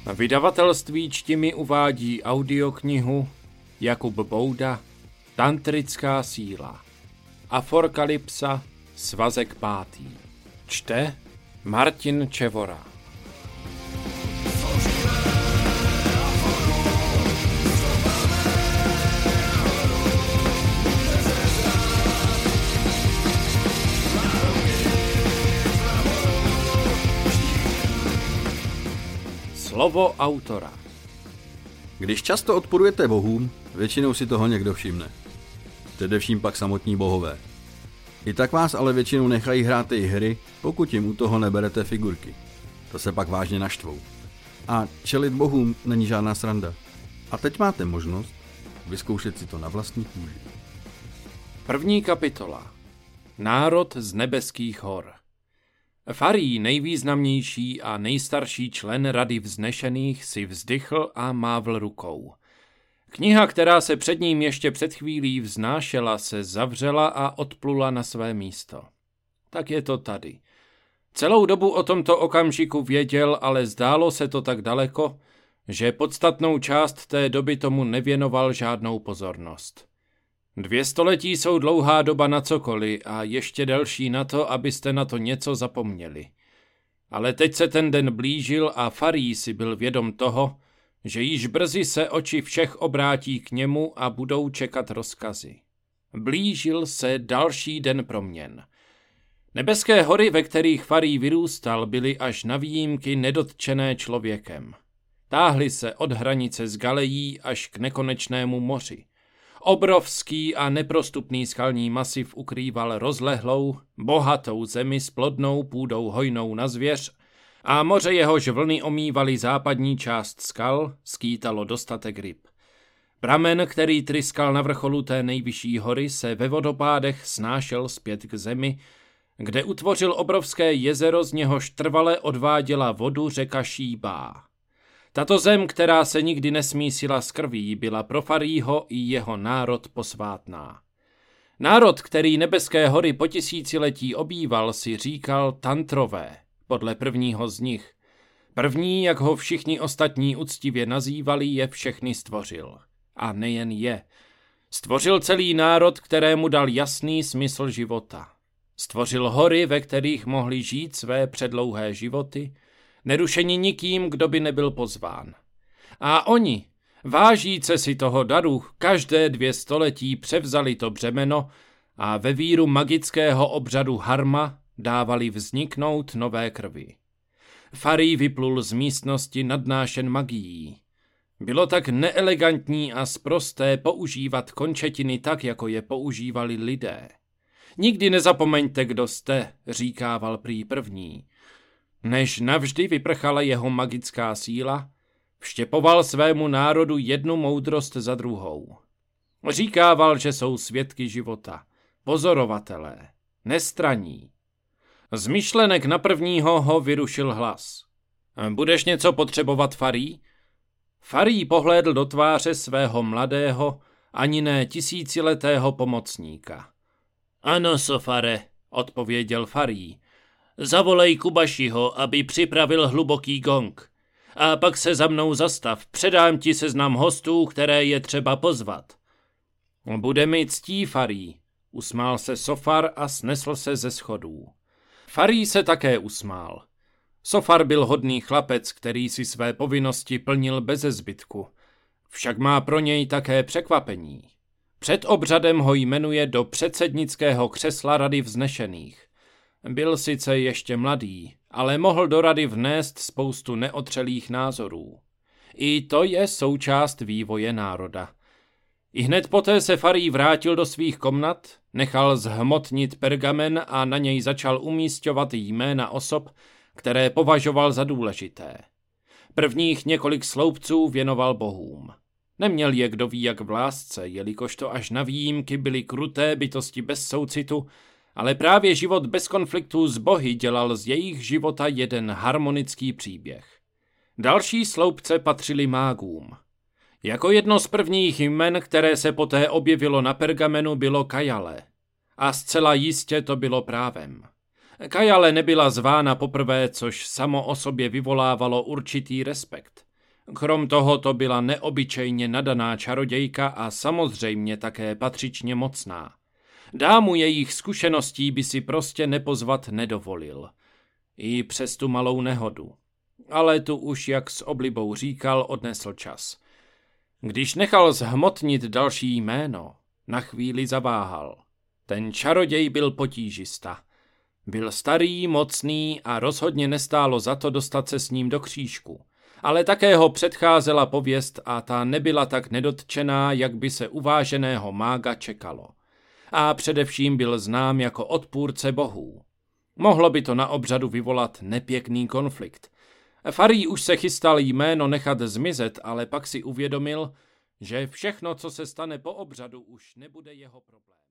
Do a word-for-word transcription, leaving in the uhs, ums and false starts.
Vydavatelství Čtimi uvádí audioknihu Jakub Bouda Tantrická síla. Aforkalypsa, svazek pátý. Čte Martin Čevora. Slovo autora. Když často odporujete bohům, většinou si toho někdo všimne. Především pak samotní bohové. I tak vás ale většinou nechají hrát ty hry, pokud jim u toho neberete figurky. To se pak vážně naštvou. A čelit bohům není žádná sranda. A teď máte možnost vyzkoušet si to na vlastní kůži. První kapitola. Národ z nebeských hor. Farí, nejvýznamnější a nejstarší člen Rady vznešených, si vzdychl a mávl rukou. Kniha, která se před ním ještě před chvílí vznášela, se zavřela a odplula na své místo. Tak je to tady. Celou dobu o tomto okamžiku věděl, ale zdálo se to tak daleko, že podstatnou část té doby tomu nevěnoval žádnou pozornost. Dvě století jsou dlouhá doba na cokoliv a ještě delší na to, abyste na to něco zapomněli. Ale teď se ten den blížil a Farí si byl vědom toho, že již brzy se oči všech obrátí k němu a budou čekat rozkazy. Blížil se další den proměn. Nebeské hory, ve kterých Farí vyrůstal, byly až na výjimky nedotčené člověkem. Táhly se od hranice s Galejí až k nekonečnému moři. Obrovský a neprostupný skalní masiv ukrýval rozlehlou, bohatou zemi s plodnou půdou hojnou na zvěř a moře, jehož vlny omývaly západní část skal, skýtalo dostatek ryb. Pramen, který tryskal na vrcholu té nejvyšší hory, se ve vodopádech snášel zpět k zemi, kde utvořil obrovské jezero, z něhož trvale odváděla vodu řeka Šíbá. Tato zem, která se nikdy nesmísila s krví, byla pro Farího i jeho národ posvátná. Národ, který nebeské hory po tisíciletí obýval, si říkal Tantrové, podle prvního z nich. První, jak ho všichni ostatní uctivě nazývali, je všechny stvořil. A nejen je. Stvořil celý národ, kterému dal jasný smysl života. Stvořil hory, ve kterých mohli žít své předlouhé životy, nerušeni nikým, kdo by nebyl pozván. A oni, vážíce si toho daru, každé dvě století převzali to břemeno a ve víru magického obřadu Harma dávali vzniknout nové krvi. Farí vyplul z místnosti nadnášen magií. Bylo tak neelegantní a sprosté používat končetiny tak, jako je používali lidé. Nikdy nezapomeňte, kdo jste, říkával prý první. Než navždy vyprchala jeho magická síla, vštěpoval svému národu jednu moudrost za druhou. Říkával, že jsou svědky života, pozorovatelé, nestranní. Z myšlenek na prvního ho vyrušil hlas. Budeš něco potřebovat, Farí? Farí pohlédl do tváře svého mladého, ani ne tisíciletého pomocníka. Ano, Sofare, odpověděl Farí. Zavolej Kubašiho, aby připravil hluboký gong. A pak se za mnou zastav, předám ti seznam hostů, které je třeba pozvat. Bude mi ctí, Farí, usmál se Sofar a snesl se ze schodů. Farí se také usmál. Sofar byl hodný chlapec, který si své povinnosti plnil beze zbytku. Však má pro něj také překvapení. Před obřadem ho jmenuje do předsednického křesla Rady vznešených. Byl sice ještě mladý, ale mohl do rady vnést spoustu neotřelých názorů. I to je součást vývoje národa. I hned poté se Farí vrátil do svých komnat, nechal zhmotnit pergamen a na něj začal umísťovat jména osob, které považoval za důležité. Prvních několik sloupců věnoval bohům. Neměl je kdo ví jak v lásce, jelikož to až na výjimky byly kruté bytosti bez soucitu, ale právě život bez konfliktů s bohy dělal z jejich života jeden harmonický příběh. Další sloupce patřily mágům. Jako jedno z prvních jmen, které se poté objevilo na pergamenu, bylo Kajale. A zcela jistě to bylo právem. Kajale nebyla zvána poprvé, což samo o sobě vyvolávalo určitý respekt. Krom toho to byla neobyčejně nadaná čarodějka a samozřejmě také patřičně mocná. Dámu jejich zkušeností by si prostě nepozvat nedovolil. I přes tu malou nehodu. Ale tu už, jak s oblibou říkal, odnesl čas. Když nechal zhmotnit další jméno, na chvíli zaváhal. Ten čaroděj byl potížista. Byl starý, mocný a rozhodně nestálo za to dostat se s ním do křížku. Ale také ho předcházela pověst a ta nebyla tak nedotčená, jak by se uváženého mága čekalo. A především byl znám jako odpůrce bohů. Mohlo by to na obřadu vyvolat nepěkný konflikt. Farí už se chystal jméno nechat zmizet, ale pak si uvědomil, že všechno, co se stane po obřadu, už nebude jeho problém.